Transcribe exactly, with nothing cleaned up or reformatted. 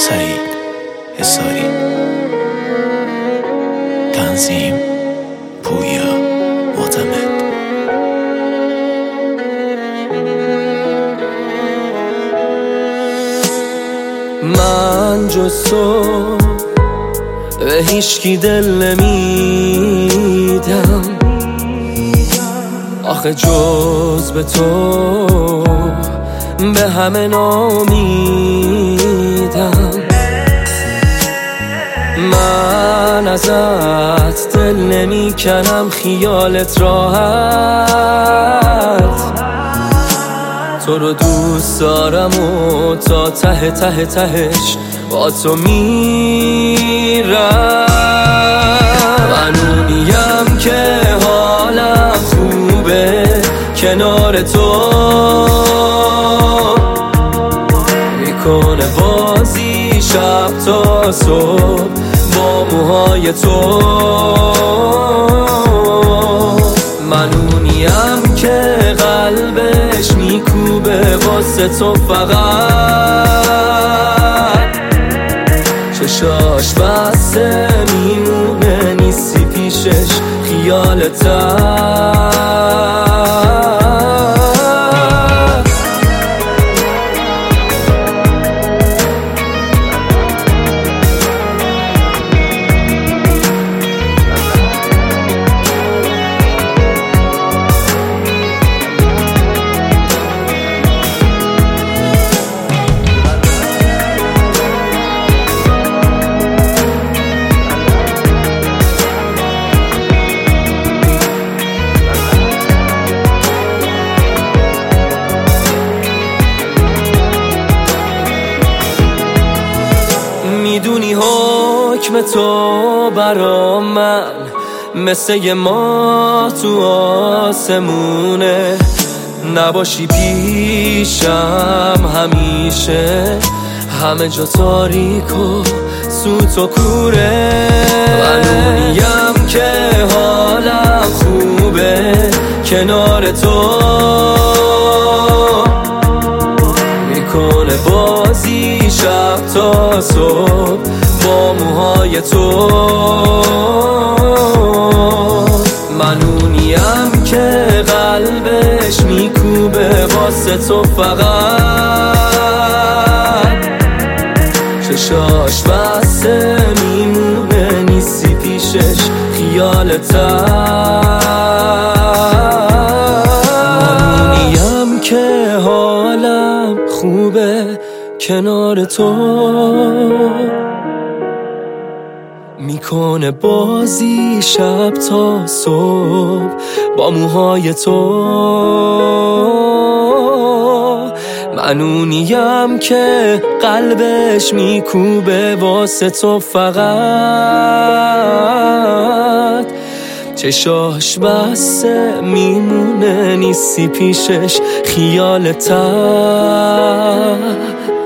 سعید حصاری. تنظیم پویا معتمد. من جز تو به هیچکی دل نمیدم، آخه جز به تو به همه نامیدم. من ازت دل نمی کنم، خیالت راحت، تو رو دوست دارم و تا ته ته تهش با تو میرم. من اونیم که حالم خوبه کنار تو، میکنه بازی شب تا صبح با موهای تو. من اونیم که قلبش میکوبه واسه تو فقط، چشاش بسته میمونه نیستی پیشش خیالت. میدونی حکم تو برا من مثل یه ماه تو آسمونه، نباشی پیشم همیشه همه جا تاریک و سوت و کوره. من اونیم که حالم خوبه کنار تو، میکنه بازی شب تا صبح با موهای تو. من اونیم که قلبش میکوبه واسه تو فقط، چشاش بسته میمونه نیستی پیشش خیالت. من اونیم که حالم خوبه کنار تو، میکنه بازی شب تا صبح با موهای تو. من اونیم که قلبش میکوبه واسه تو فقط، چشاش بسته میمونه نیستی پیشش خیالت.